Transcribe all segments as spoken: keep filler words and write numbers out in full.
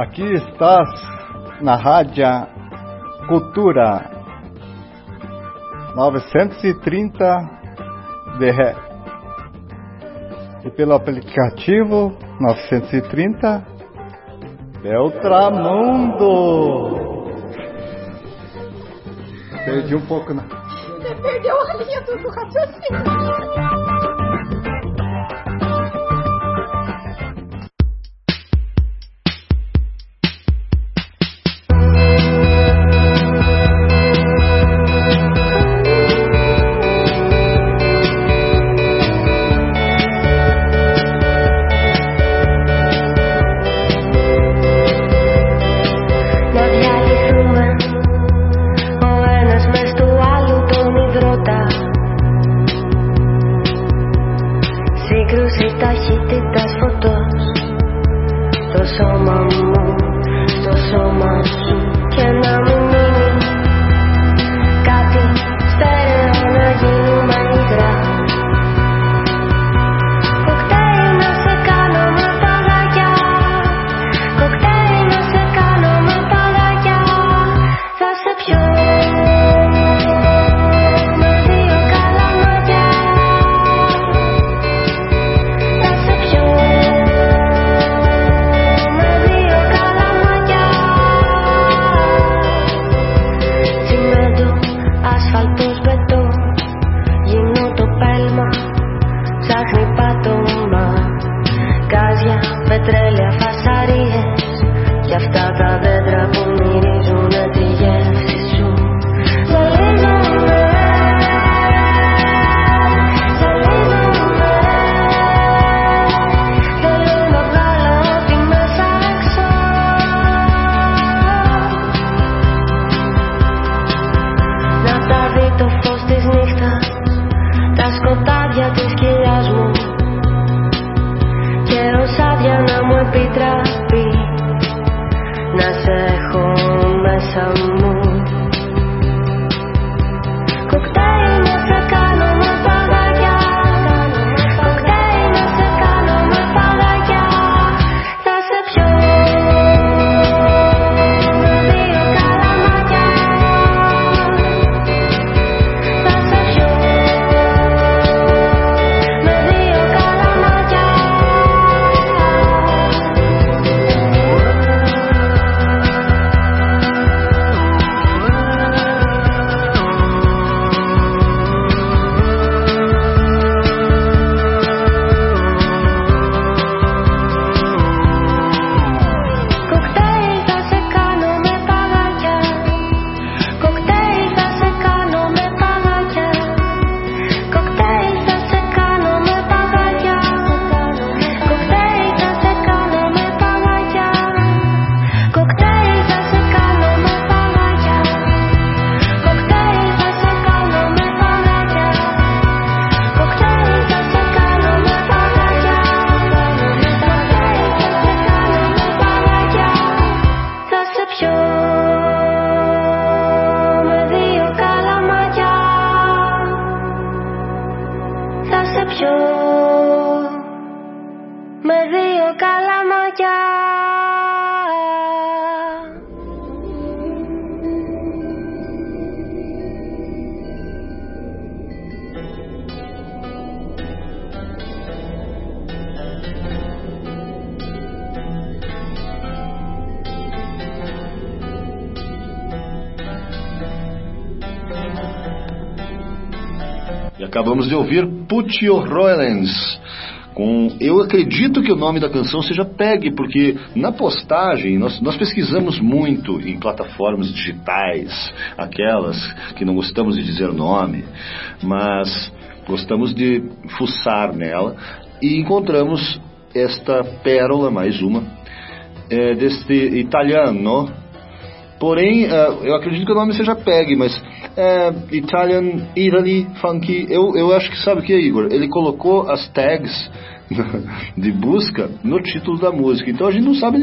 Aqui estás na Rádio Cultura novecentos e trinta D R e pelo aplicativo novecentos e trinta Beltramundo. Perdi um pouco na... Você perdeu a linha do, do raciocínio. Acabamos de ouvir Put Your Rollins com... Eu acredito que o nome da canção seja Peg, porque na postagem nós, nós pesquisamos muito em plataformas digitais, aquelas que não gostamos de dizer o nome, mas gostamos de fuçar nela, e encontramos esta pérola, mais uma, é, deste italiano. Porém, uh, eu acredito que o nome seja Peg, mas é, Italian, Italy, Funky. Eu, eu acho que, sabe o que, Igor? Ele colocou as tags de busca no título da música. Então a gente não sabe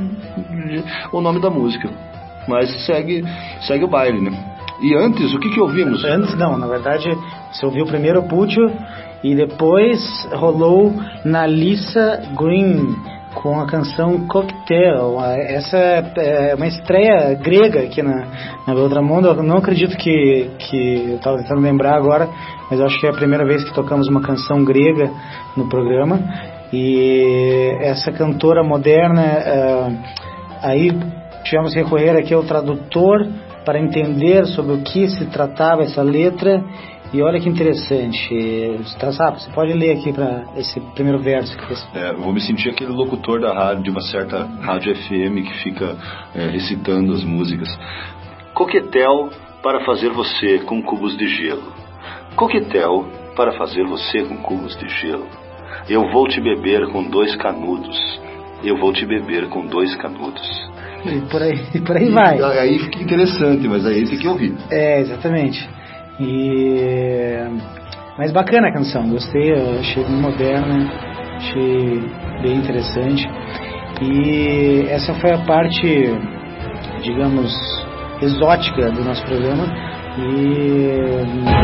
o nome da música, mas segue, segue o baile, né? E antes, o que que ouvimos? Antes não, na verdade, você ouviu primeiro o Puccio e depois rolou na Lisa Green, com a canção Cocktail. Essa é uma estreia grega aqui na, na Beltramundo. Eu não acredito que, que eu estava tentando lembrar agora, mas eu acho que é a primeira vez que tocamos uma canção grega no programa. E essa cantora moderna, uh, aí tivemos que recorrer aqui ao tradutor para entender sobre o que se tratava essa letra. E olha que interessante, você pode ler aqui para esse primeiro verso que você... É, vou me sentir aquele locutor da rádio, de uma certa rádio F M que fica é, recitando as músicas. Coquetel para fazer você com cubos de gelo. Coquetel para fazer você com cubos de gelo. Eu vou te beber com dois canudos. Eu vou te beber com dois canudos. E por aí, e por aí vai. E aí fica interessante, mas aí tem que ouvir. É, exatamente. E... Mas bacana a canção, gostei, achei moderna, achei bem interessante. E essa foi a parte, digamos, exótica do nosso programa. E...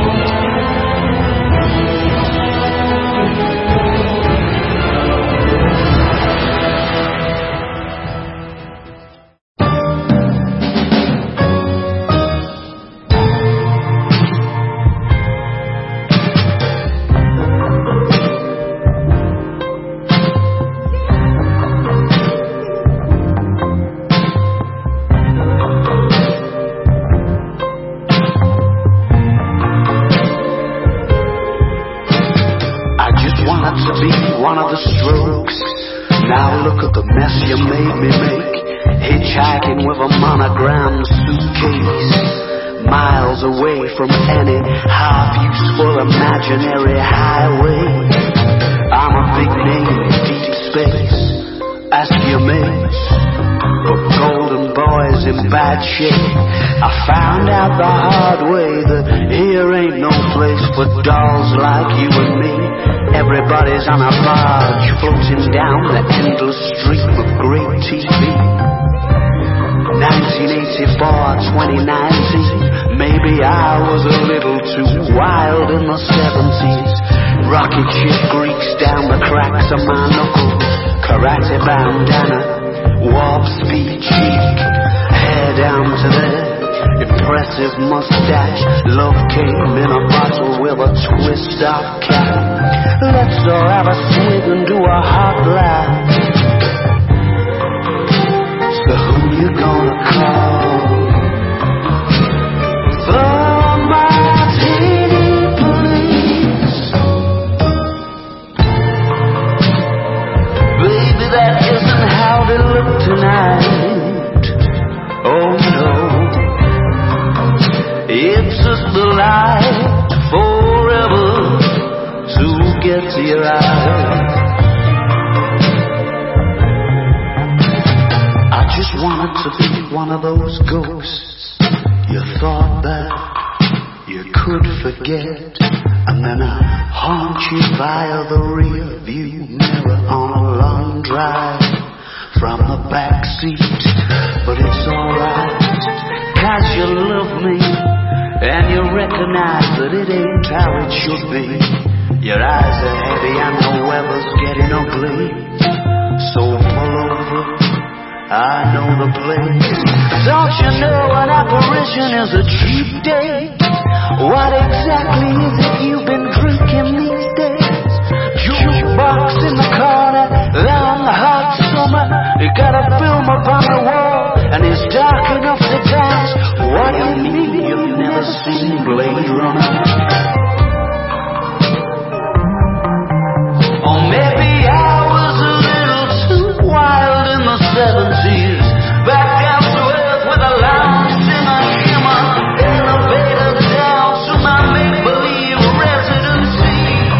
from any half-useful imaginary highway. I'm a big name in deep space. Ask your mates for golden boys in bad shape. I found out the hard way that here ain't no place for dolls like you and me. Everybody's on a barge floating down the endless stream of great T V. nineteen eighty-four, twenty nineteen. Maybe I was a little too wild in the seventies. Rocket ship Greeks down the cracks of my knuckles. Karate bandana, warp speed cheek. Hair down to there, impressive mustache. Love came in a bottle with a twist of cap. Let's all have a swig and do a hot laugh. So who you gonna call? The Martini Police. Baby, that isn't how they look tonight. Oh no, it's just the light forever to get to your eyes. I just wanted to be one of those ghosts you thought that you could forget, and then I haunt you via the rear view mirror on a long drive from the back seat. But it's alright, cause you love me, and you recognize that it ain't how it should be. Your eyes are heavy and the weather's getting ugly, so pull over, I know the place. Don't you know an apparition is a cheap date? What exactly is it you've been drinking these days? Jukebox in the corner, long hot summer. You got a film up on the wall, and it's dark enough to dance. What do you mean you've never seen Blade Runner? Or maybe I was a little too wild in the seventies. Back down to earth with a lounge in a shimmer. Elevator down to my make-believe residency.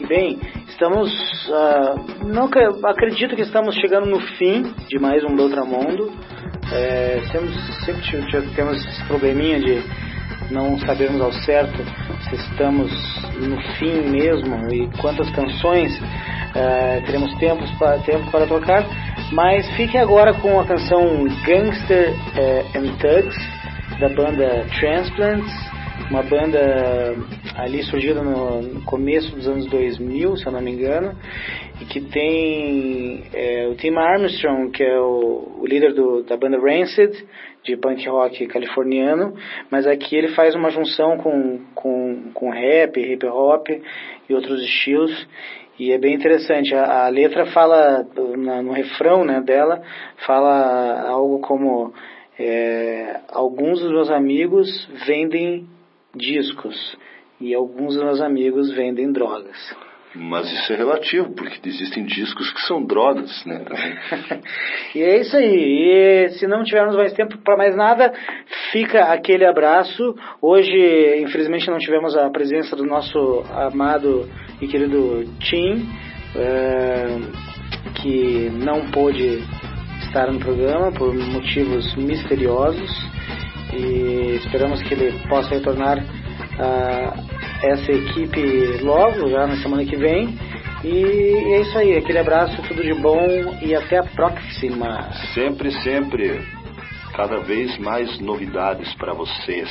Bem, estamos, uh, não acredito que estamos chegando no fim de mais um Beltramundo. É, temos, sempre temos esse probleminha de não sabermos ao certo se estamos no fim mesmo e quantas canções uh, teremos tempos para, tempo para tocar, mas fique agora com a canção Gangster uh, and Thugs, da banda Transplants, uma banda ali surgida no começo dos anos dois mil, se eu não me engano, e que tem é, o Tim Armstrong, que é o, o líder do, da banda Rancid, de punk rock californiano, mas aqui ele faz uma junção com, com, com rap, hip hop e outros estilos, e é bem interessante. A, a letra fala, na, no refrão, né, dela, fala algo como é, alguns dos meus amigos vendem discos e alguns dos meus amigos vendem drogas. Mas isso é relativo, porque existem discos que são drogas, né? E é isso aí. E se não tivermos mais tempo para mais nada, fica aquele abraço. Hoje, infelizmente, não tivemos a presença do nosso amado e querido Tim, é, que não pôde estar no programa por motivos misteriosos. E esperamos que ele possa retornar a essa equipe logo, já na semana que vem. E é isso aí, aquele abraço, tudo de bom e até a próxima. Sempre, sempre, cada vez mais novidades para vocês.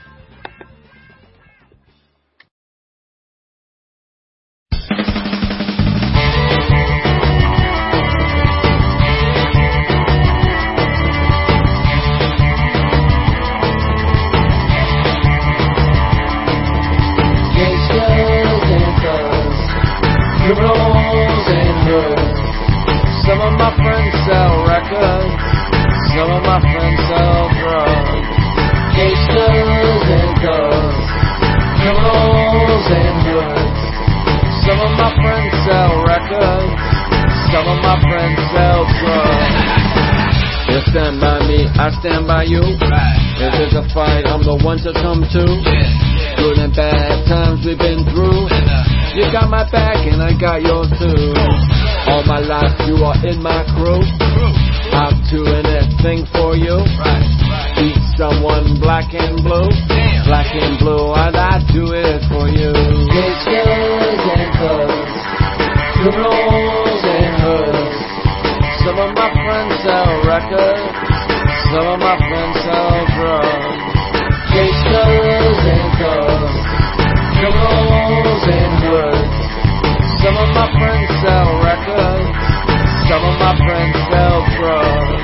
Criminals and hoods. Some of my friends sell records. Some of my friends sell drugs. Gangsters and thugs. Criminals and hoods. Some of my friends sell records. Some of my friends sell drugs. You stand by me, I stand by you. If there's a fight, I'm the one to come to. Good and bad times we've been through. You got my back and I got yours too. All my life you are in my crew. I'll do anything for you. Beat someone black and blue. Black and blue, I'd, I'd do it for you. Gangsters and thugs. Criminals and hoods. Some of my friends sell records. Some of my friends sell drugs. Gangsters and thugs. Criminals and hoods. Some of my friends sell records. Some of my friends sell drugs.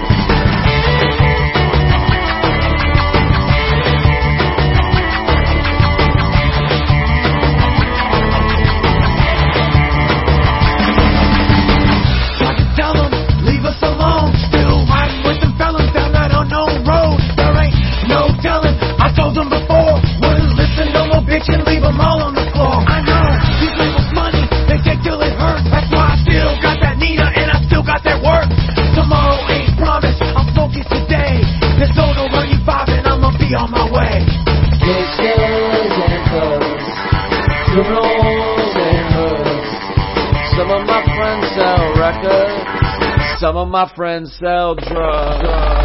I can tell them, leave us alone. Still riding with them fellas down that unknown road. There ain't no telling, I told them before. Wouldn't listen, no more bitch and leave them all on the floor. I know, these labels money, they take till it hurts. That's why I still got that Nina and I still got that work. Tomorrow ain't promised, I'm focused today. This old will run you five and I'ma be on my way. Gangsters and thugs, criminals and hoods. Some of my friends sell records. Some of my friends sell drugs.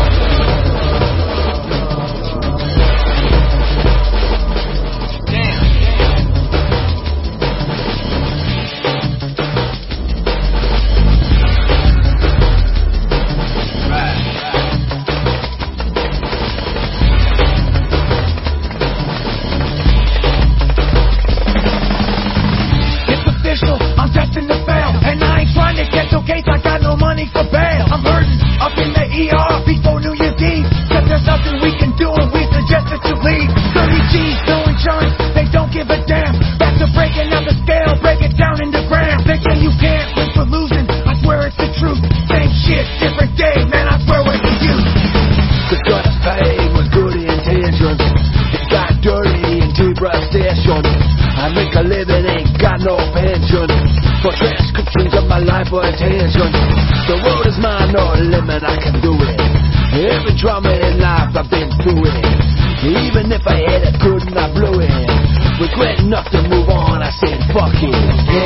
I'm destined to fail, and I ain't trying to get no case. I got no money for bail. I'm hurting up in the E R before New Year's Eve. Cause there's nothing we can do, and we suggest that you leave. thirty G's, no insurance, they don't give a damn. Back to breaking out the scale, break it down into grams. They say you can't win for losing, I swear it's the truth. Same shit, different day, man, I swear we're confused. The guns paid with good intentions. It got dirty in T-Brush station. I make a living, ain't got no pension. For transcriptions of my life or attention. The road is mine, no limit, I can do it. Every drama in life, I've been through it. Even if I had it good and I blew it. Regret enough to move on, I said fuck it.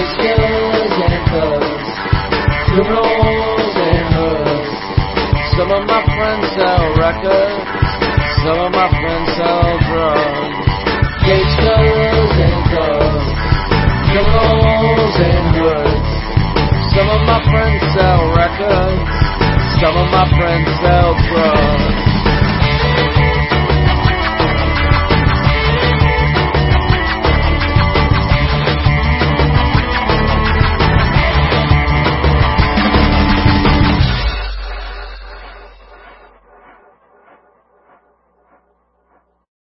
Some of my friends sell drugs. Gangsters and thugs, criminals and hoods. Some of my friends sell records. Some of my friends